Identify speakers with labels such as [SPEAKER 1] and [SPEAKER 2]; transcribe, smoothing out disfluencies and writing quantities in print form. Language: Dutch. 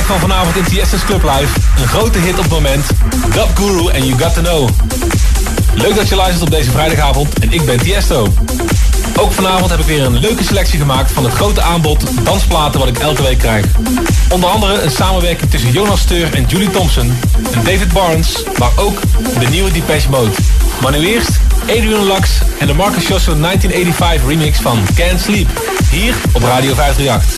[SPEAKER 1] van vanavond in Tiesto's Club Live. Een grote hit op het moment. Dub Guru en You Got To Know. Leuk dat je luistert op deze vrijdagavond en ik ben Tiesto. Ook vanavond heb ik weer een leuke selectie gemaakt van het grote aanbod dansplaten wat ik elke week krijg. Onder andere een samenwerking tussen Jonas Steur en Julie Thompson en David Barnes, maar ook de nieuwe Depeche Mode. Maar nu eerst Adrian Lux en de Marcus Joshua 1985 remix van Can't Sleep, hier op Radio 538.